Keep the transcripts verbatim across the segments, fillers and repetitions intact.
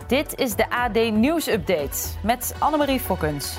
Dit is de A D Nieuws Update met Annemarie Fokkens.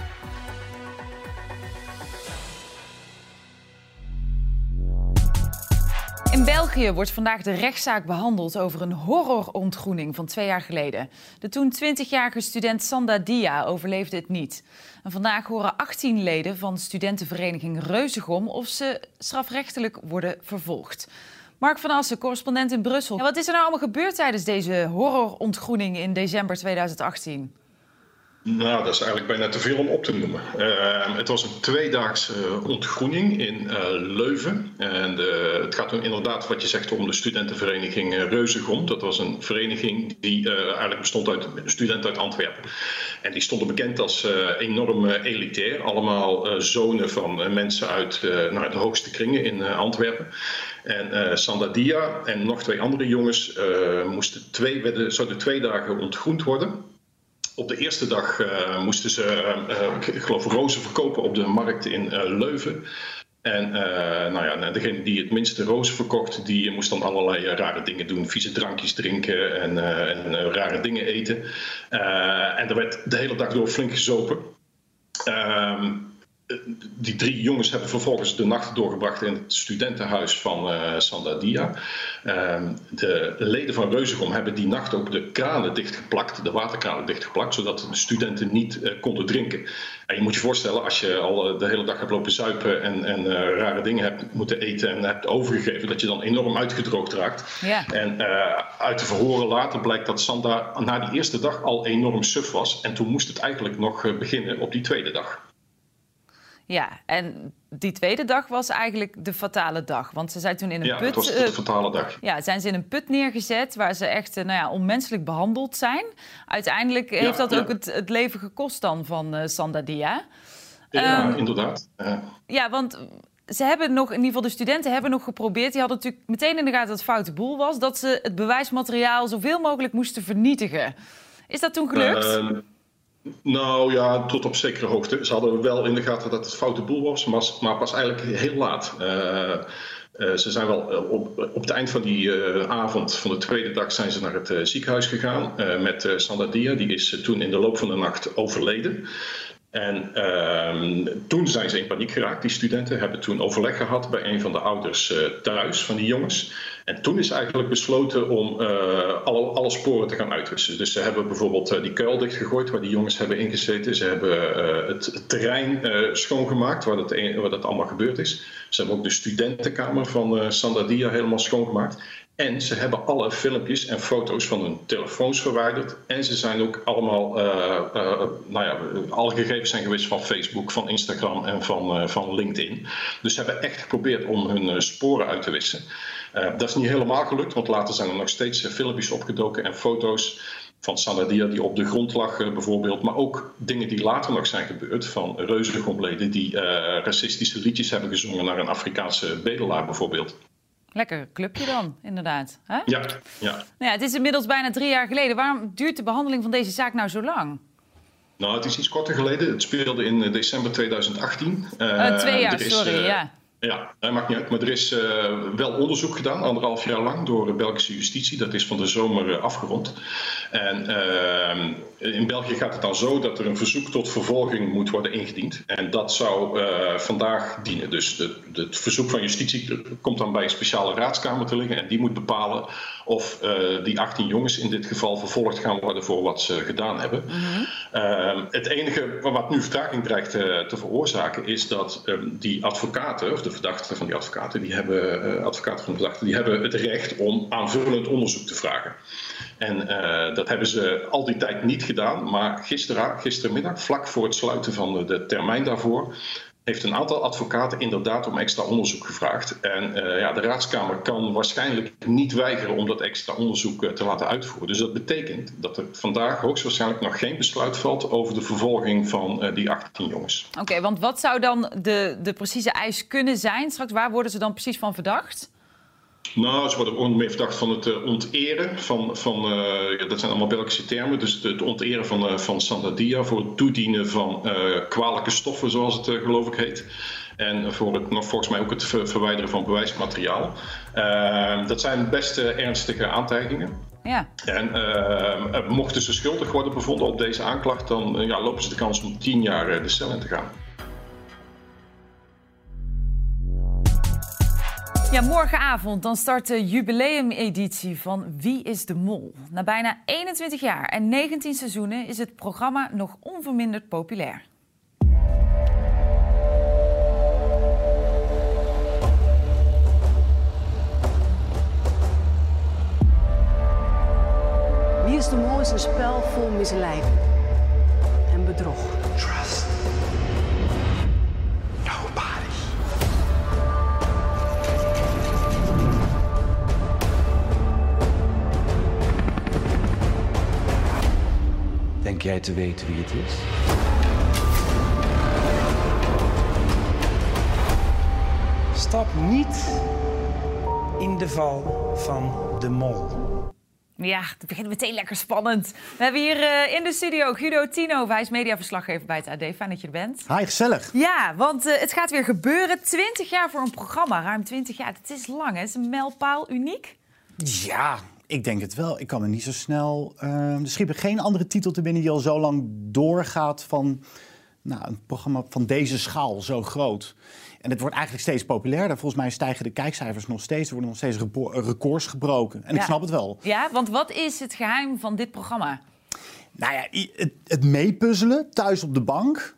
In België wordt vandaag de rechtszaak behandeld over een horrorontgroening van twee jaar geleden. De toen twintigjarige student Sanda Dia overleefde het niet. En vandaag horen achttien leden van studentenvereniging Reuzegom of ze strafrechtelijk worden vervolgd. Mark van Assen, correspondent in Brussel. En wat is er nou allemaal gebeurd tijdens deze horrorontgroening in december tweeduizend achttien? Nou, dat is eigenlijk bijna te veel om op te noemen. Uh, het was een tweedaagse ontgroening in uh, Leuven. En uh, het gaat om inderdaad, wat je zegt, om de studentenvereniging uh, Reuzegom. Dat was een vereniging die uh, eigenlijk bestond uit studenten uit Antwerpen. En die stonden bekend als uh, enorm uh, elitair. Allemaal uh, zonen van uh, mensen uit uh, nou, de hoogste kringen in uh, Antwerpen. En uh, Sanda Dia en nog twee andere jongens uh, moesten twee, werden, zouden twee dagen ontgroend worden. Op de eerste dag uh, moesten ze, uh, ik geloof, rozen verkopen op de markt in uh, Leuven. En uh, nou ja, degene die het minste rozen verkocht, die moest dan allerlei uh, rare dingen doen. Vieze drankjes drinken en, uh, en uh, rare dingen eten. Uh, en er werd de hele dag door flink gezopen. Uh, Die drie jongens hebben vervolgens de nacht doorgebracht in het studentenhuis van uh, Sanda Dia. Uh, de leden van Reuzegom hebben die nacht ook de kranen dichtgeplakt, de waterkranen dichtgeplakt, zodat de studenten niet uh, konden drinken. En je moet je voorstellen, als je al uh, de hele dag hebt lopen zuipen en, en uh, rare dingen hebt moeten eten en hebt overgegeven, dat je dan enorm uitgedroogd raakt. Ja. En uh, uit de verhoren later blijkt dat Sanda na die eerste dag al enorm suf was. En toen moest het eigenlijk nog uh, beginnen op die tweede dag. Ja, en die tweede dag was eigenlijk de fatale dag. Want ze zijn toen in een ja, put... Ja, het was de fatale dag. Ja, zijn ze in een put neergezet waar ze echt nou ja, onmenselijk behandeld zijn. Uiteindelijk heeft ja, dat ja. ook het, het leven gekost dan van uh, Sanda Dia. Ja, um, inderdaad. Uh. Ja, want ze hebben nog, in ieder geval de studenten hebben nog geprobeerd. Die hadden natuurlijk meteen in de gaten dat het foute boel was. Dat ze het bewijsmateriaal zoveel mogelijk moesten vernietigen. Is dat toen gelukt? Uh, Nou ja, tot op zekere hoogte. Ze hadden wel in de gaten dat het foute boel was, maar, maar pas eigenlijk heel laat. Uh, uh, ze zijn wel uh, op, op het eind van die uh, avond van de tweede dag zijn ze naar het uh, ziekenhuis gegaan uh, met uh, Sanda Dia. Die is uh, toen in de loop van de nacht overleden. En uh, toen zijn ze in paniek geraakt. Die studenten hebben toen overleg gehad bij een van de ouders uh, thuis van die jongens. En toen is eigenlijk besloten om uh, alle, alle sporen te gaan uitwissen. Dus ze hebben bijvoorbeeld uh, die kuil dichtgegooid waar die jongens hebben ingezeten. Ze hebben uh, het, het terrein uh, schoongemaakt waar dat, waar dat allemaal gebeurd is. Ze hebben ook de studentenkamer van uh, Sanda Dia helemaal schoongemaakt. En ze hebben alle filmpjes en foto's van hun telefoons verwijderd. En ze zijn ook allemaal, uh, uh, nou ja, alle gegevens zijn geweest van Facebook, van Instagram en van, uh, van LinkedIn. Dus ze hebben echt geprobeerd om hun uh, sporen uit te wissen. Uh, dat is niet helemaal gelukt, want later zijn er nog steeds uh, filmpjes opgedoken en foto's van Sanda Dia die op de grond lag uh, bijvoorbeeld. Maar ook dingen die later nog zijn gebeurd van Reuzegomleden die uh, racistische liedjes hebben gezongen naar een Afrikaanse bedelaar bijvoorbeeld. Lekker clubje dan, inderdaad. Hè? Ja, ja. Nou ja. Het is inmiddels bijna drie jaar geleden. Waarom duurt de behandeling van deze zaak nou zo lang? Nou, het is iets korter geleden. Het speelde in december tweeduizend achttien. Uh, uh, twee jaar, is, sorry, uh, ja. Ja, dat maakt niet uit. Maar er is uh, wel onderzoek gedaan, anderhalf jaar lang, door de Belgische justitie. Dat is van de zomer uh, afgerond. En uh, in België gaat het dan zo dat er een verzoek tot vervolging moet worden ingediend. En dat zou uh, vandaag dienen. Dus de, de, het verzoek van justitie komt dan bij een speciale raadskamer te liggen. En die moet bepalen of uh, die achttien jongens in dit geval vervolgd gaan worden voor wat ze gedaan hebben. Mm-hmm. Uh, het enige wat nu vertraging dreigt uh, te veroorzaken is dat uh, die advocaten, of de verdachten van die advocaten, die hebben, uh, advocaten van de verdachten, die hebben het recht om aanvullend onderzoek te vragen. En uh, dat hebben ze al die tijd niet gedaan, maar gisteren, gistermiddag, vlak voor het sluiten van de, de termijn daarvoor, heeft een aantal advocaten inderdaad om extra onderzoek gevraagd. En uh, ja, de Raadskamer kan waarschijnlijk niet weigeren om dat extra onderzoek uh, te laten uitvoeren. Dus dat betekent dat er vandaag hoogstwaarschijnlijk nog geen besluit valt over de vervolging van uh, die achttien jongens. Oké, okay, want wat zou dan de, de precieze eis kunnen zijn? Straks, waar worden ze dan precies van verdacht? Nou, ze worden onder meer verdacht van het uh, onteren van, van uh, ja, dat zijn allemaal Belgische termen, dus het onteren van, uh, van Sanda Dia voor het toedienen van uh, kwalijke stoffen, zoals het uh, geloof ik heet. En voor het, nog volgens mij ook het ver- verwijderen van bewijsmateriaal. Uh, dat zijn best uh, ernstige aantijgingen. Ja. En uh, mochten ze schuldig worden bevonden op deze aanklacht, dan uh, ja, lopen ze de kans om tien jaar uh, de cel in te gaan. Ja, morgenavond dan start de jubileumeditie van Wie is de Mol? Na bijna eenentwintig jaar en negentien seizoenen is het programma nog onverminderd populair. Wie is de Mol is een spel vol misleiding en bedrog. Trust nobody. Denk jij te weten wie het is? Stap niet in de val van de mol. Ja, het begint meteen lekker spannend. We hebben hier uh, in de studio Guido Tienhoven. Hij is mediaverslaggever bij het A D. Fijn dat je er bent. Hi, gezellig. Ja, want uh, het gaat weer gebeuren. twintig jaar voor een programma. Ruim twintig jaar. Het is lang, hè? Het is een mijlpaal. Uniek? Ja, ik denk het wel. Ik kan er niet zo snel... Uh, er schiet er geen andere titel te binnen die al zo lang doorgaat van... Nou, een programma van deze schaal, zo groot. En het wordt eigenlijk steeds populairder. Volgens mij stijgen de kijkcijfers nog steeds. Er worden nog steeds records gebroken. En ja. ik snap het wel. Ja, want wat is het geheim van dit programma? Nou ja, het, het meepuzzelen thuis op de bank.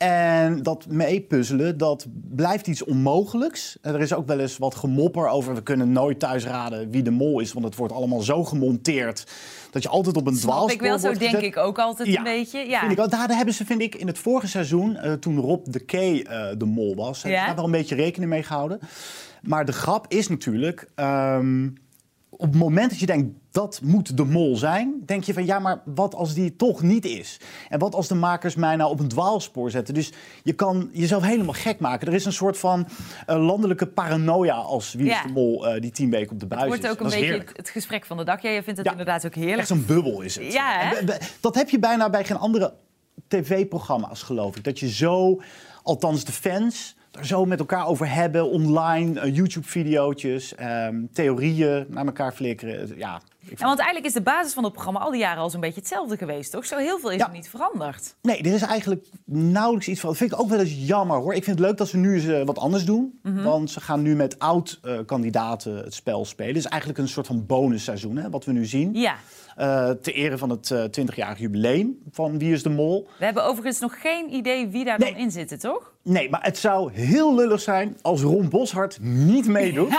En dat meepuzzelen, dat blijft iets onmogelijks. Er is ook wel eens wat gemopper over... we kunnen nooit thuis raden wie de mol is... want het wordt allemaal zo gemonteerd... dat je altijd op een dwaalspoor wordt gezet. Snap ik wel, zo denk ik ook altijd ja, een beetje. Ja, vind ik wel. Daar hebben ze, vind ik, in het vorige seizoen... Uh, toen Rob de Kay uh, de mol was... hebben ze daar wel een beetje rekening mee gehouden. Maar de grap is natuurlijk... Um, op het moment dat je denkt, dat moet de mol zijn... denk je van, ja, maar wat als die toch niet is? En wat als de makers mij nou op een dwaalspoor zetten? Dus je kan jezelf helemaal gek maken. Er is een soort van uh, landelijke paranoia... als Wie is ja. de Mol uh, die tien weken op de buis is. Het wordt ook een beetje het, het gesprek van de dag. Ja, je vindt het ja, inderdaad ook heerlijk. Echt zo'n bubbel is het. Ja, hè? Dat heb je bijna bij geen andere tv-programma's, geloof ik. Dat je zo, althans de fans... er zo met elkaar over hebben, online, uh, YouTube-videootjes, um, theorieën naar elkaar flikkeren. Ja, ik ja, want eigenlijk is de basis van het programma al die jaren al zo'n beetje hetzelfde geweest, toch? Zo heel veel is ja. er niet veranderd. Nee, er is eigenlijk nauwelijks iets van. Dat vind ik ook wel eens jammer, hoor. Ik vind het leuk dat ze nu eens uh, wat anders doen. Mm-hmm. Want ze gaan nu met oud-kandidaten uh, het spel spelen. Het is eigenlijk een soort van bonusseizoen, hè, wat we nu zien. Ja. Uh, ter ere van het uh, twintigjarig jubileum van Wie is de Mol. We hebben overigens nog geen idee wie daar nee. dan in zit, toch? Nee, maar het zou heel lullig zijn als Ron Boshart niet meedoet.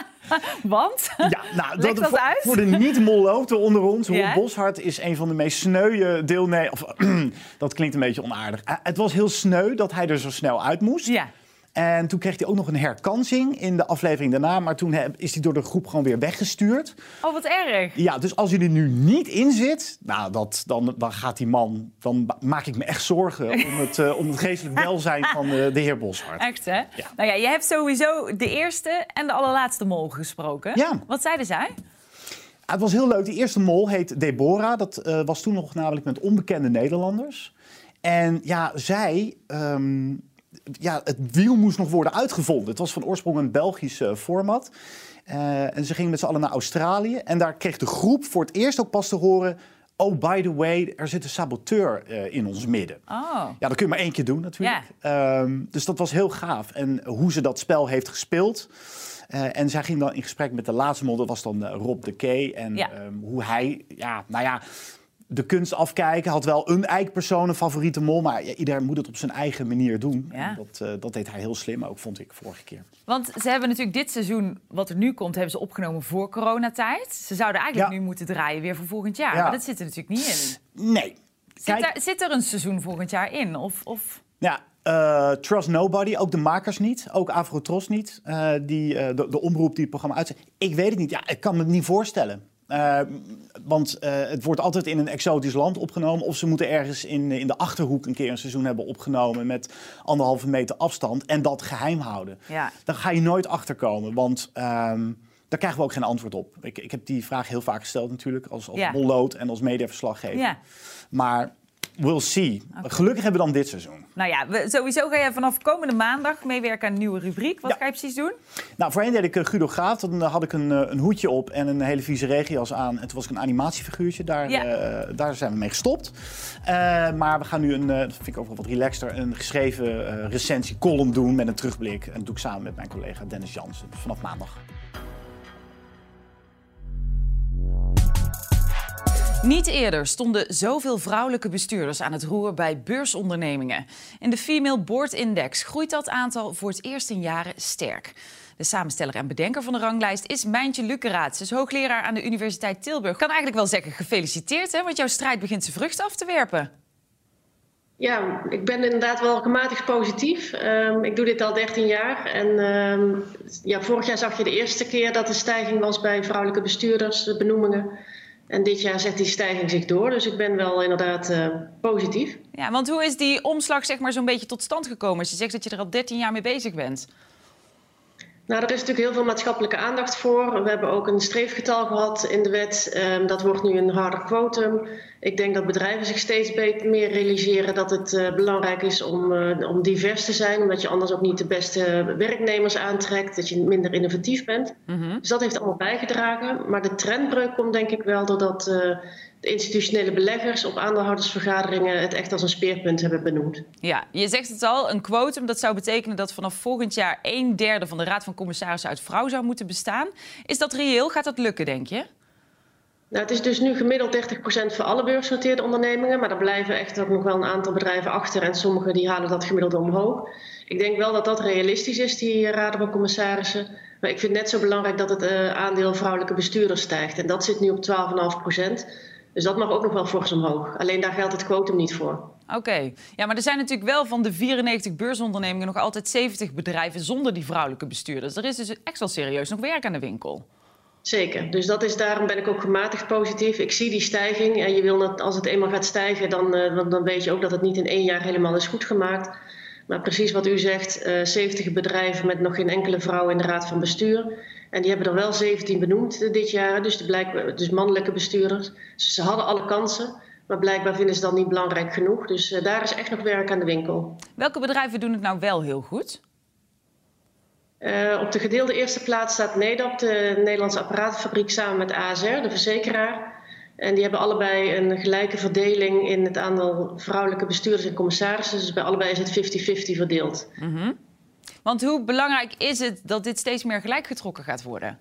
Want? Ja, nou, dat, dat voor, uit? voor de niet-molloten onder ons. Ron ja? Boshart is een van de meest sneuwe deelnemers. Dat klinkt een beetje onaardig. Uh, het was heel sneu dat hij er zo snel uit moest. Ja. En toen kreeg hij ook nog een herkansing in de aflevering daarna. Maar toen is hij door de groep gewoon weer weggestuurd. Oh, wat erg. Ja, dus als hij er nu niet in zit, nou, dat, dan, dan gaat die man... Dan maak ik me echt zorgen om het, uh, om het geestelijk welzijn van uh, de heer Boshart. Echt, hè? Ja. Nou ja, je hebt sowieso de eerste en de allerlaatste mol gesproken. Ja. Wat zeiden zij? Het was heel leuk. De eerste mol heet Deborah. Dat uh, was toen nog namelijk met onbekende Nederlanders. En ja, zij... Um, Ja, het wiel moest nog worden uitgevonden. Het was van oorsprong een Belgisch uh, format. Uh, en ze gingen met z'n allen naar Australië. En daar kreeg de groep voor het eerst ook pas te horen... oh, by the way, er zit een saboteur uh, in ons midden. Oh. Ja, dat kun je maar één keer doen natuurlijk. Yeah. Um, dus dat was heel gaaf. En hoe ze dat spel heeft gespeeld... Uh, en zij ging dan in gesprek met de laatste mol. Dat was dan uh, Rob de Kay. En yeah. um, hoe hij... Ja, nou ja... de kunst afkijken, had wel een eikpersoon, een favoriete mol... maar ja, iedereen moet het op zijn eigen manier doen. Ja. Dat, uh, dat deed hij heel slim, ook vond ik vorige keer. Want ze hebben natuurlijk dit seizoen, wat er nu komt... hebben ze opgenomen voor coronatijd. Ze zouden eigenlijk ja. nu moeten draaien weer voor volgend jaar. Ja. Maar dat zit er natuurlijk niet in. Nee. Zit, Kijk, daar, zit er een seizoen volgend jaar in? Of, of... Ja, uh, Trust Nobody, ook de makers niet. Ook Avrotros niet. Uh, die, uh, de, de omroep die het programma uitzet. Ik weet het niet. Ja, ik kan me het niet voorstellen. Uh, want uh, het wordt altijd in een exotisch land opgenomen. Of ze moeten ergens in, in de Achterhoek een keer een seizoen hebben opgenomen... met anderhalve meter afstand en dat geheim houden. Ja. Daar ga je nooit achterkomen, want uh, daar krijgen we ook geen antwoord op. Ik, ik heb die vraag heel vaak gesteld natuurlijk, als, als ja. molloot en als mediaverslaggever. Ja. Maar We'll see. Okay. Gelukkig hebben we dan dit seizoen. Nou ja, we, sowieso ga je vanaf komende maandag meewerken aan een nieuwe rubriek. Wat ja. ga je precies doen? Nou, voorheen deed ik uh, Guido Graaf. Dan uh, had ik een, uh, een hoedje op en een hele vieze regenjas aan. En toen was ik een animatiefiguurtje. Daar, ja. uh, daar zijn we mee gestopt. Uh, maar we gaan nu een, uh, dat vind ik ook wel wat relaxter, een geschreven uh, recensie-column doen met een terugblik. En dat doe ik samen met mijn collega Dennis Jansen. Vanaf maandag. Niet eerder stonden zoveel vrouwelijke bestuurders aan het roer bij beursondernemingen. In de Female Board Index groeit dat aantal voor het eerst in jaren sterk. De samensteller en bedenker van de ranglijst is Mijntje Lukeraerts. Ze is hoogleraar aan de Universiteit Tilburg. Ik kan eigenlijk wel zeggen gefeliciteerd, hè, want jouw strijd begint zijn vruchten af te werpen. Ja, ik ben inderdaad wel gematigd positief. Um, ik doe dit al dertien jaar. En um, ja, vorig jaar zag je de eerste keer dat er stijging was bij vrouwelijke bestuurders, de benoemingen. En dit jaar zet die stijging zich door, dus ik ben wel inderdaad uh, positief. Ja, want hoe is die omslag zeg maar zo'n beetje tot stand gekomen? Als je zegt dat je er al dertien jaar mee bezig bent. Nou, er is natuurlijk heel veel maatschappelijke aandacht voor. We hebben ook een streefgetal gehad in de wet. Um, dat wordt nu een harder quotum. Ik denk dat bedrijven zich steeds beter, meer realiseren dat het uh, belangrijk is om, uh, om divers te zijn. Omdat je anders ook niet de beste werknemers aantrekt. Dat je minder innovatief bent. Mm-hmm. Dus dat heeft allemaal bijgedragen. Maar de trendbreuk komt denk ik wel doordat uh, de institutionele beleggers op aandeelhoudersvergaderingen het echt als een speerpunt hebben benoemd. Ja, je zegt het al, een quotum. Dat zou betekenen dat vanaf volgend jaar een derde van de Raad van Commissarissen uit vrouw zou moeten bestaan. Is dat reëel? Gaat dat lukken, denk je? Nou, het is dus nu gemiddeld dertig procent voor alle beursgenoteerde ondernemingen. Maar er blijven echt ook nog wel een aantal bedrijven achter. En sommigen die halen dat gemiddeld omhoog. Ik denk wel dat dat realistisch is, die raden van commissarissen. Maar ik vind het net zo belangrijk dat het uh, aandeel vrouwelijke bestuurders stijgt. En dat zit nu op twaalf komma vijf procent. Dus dat mag ook nog wel fors omhoog. Alleen daar geldt het quotum niet voor. Oké. Okay. Ja, maar er zijn natuurlijk wel van de vierennegentig beursondernemingen nog altijd zeventig bedrijven zonder die vrouwelijke bestuurders. Er is dus echt wel serieus nog werk aan de winkel. Zeker. Dus dat is, daarom ben ik ook gematigd positief. Ik zie die stijging. En je wil dat, als het eenmaal gaat stijgen, dan, uh, dan weet je ook dat het niet in één jaar helemaal is goed gemaakt. Maar precies wat u zegt, uh, zeventig bedrijven met nog geen enkele vrouw in de raad van bestuur. En die hebben er wel zeventien benoemd uh, dit jaar, dus, de blijk, dus mannelijke bestuurders. Dus ze hadden alle kansen, maar blijkbaar vinden ze dat niet belangrijk genoeg. Dus uh, daar is echt nog werk aan de winkel. Welke bedrijven doen het nou wel heel goed? Uh, op de gedeelde eerste plaats staat NEDAP, de Nederlandse Apparatenfabriek, samen met A S R, de verzekeraar. En die hebben allebei een gelijke verdeling in het aantal vrouwelijke bestuurders en commissarissen. Dus bij allebei is het vijftig vijftig verdeeld. Mm-hmm. Want hoe belangrijk is het dat dit steeds meer gelijkgetrokken gaat worden?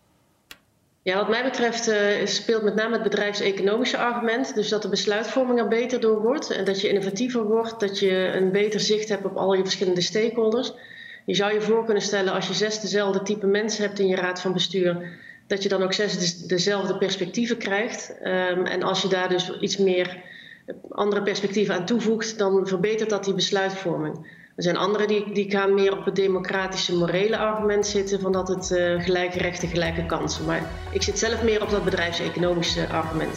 Ja, wat mij betreft uh, speelt met name het bedrijfseconomische argument. Dus dat de besluitvorming er beter door wordt. En dat je innovatiever wordt. Dat je een beter zicht hebt op al je verschillende stakeholders. Je zou je voor kunnen stellen als je zes dezelfde type mensen hebt in je raad van bestuur, dat je dan ook zes de, dezelfde perspectieven krijgt. Um, en als je daar dus iets meer andere perspectieven aan toevoegt, dan verbetert dat die besluitvorming. Er zijn anderen die, die gaan meer op het democratische, morele argument zitten, van dat het uh, gelijke rechten, gelijke kansen. Maar ik zit zelf meer op dat bedrijfseconomische argument.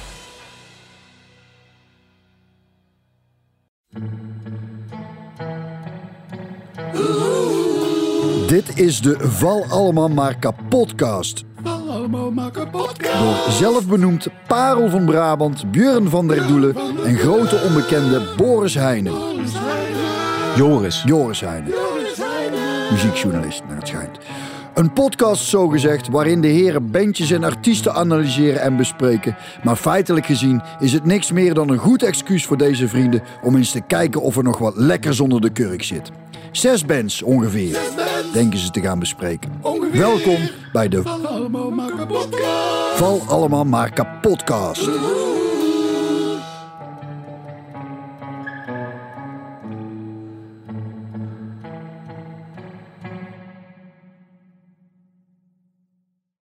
Dit is de Val Allemaal Maar Kapotcast. Val Allemaal Maar Kapotcast. Door zelfbenoemd Parel van Brabant, Björn van der Doelen en grote onbekende Boris Heijnen. Joris. Joris Heijnen. Muziekjournalist, naar het schijnt. Een podcast zogezegd waarin de heren bandjes en artiesten analyseren en bespreken. Maar feitelijk gezien is het niks meer dan een goed excuus voor deze vrienden om eens te kijken of er nog wat lekkers onder de kurk zit. Zes bands ongeveer, Zes bands. denken ze te gaan bespreken. Ongeveer. Welkom bij de Val Allemaal Maar Kapotcast. Val Allemaal Maar Kapotcast.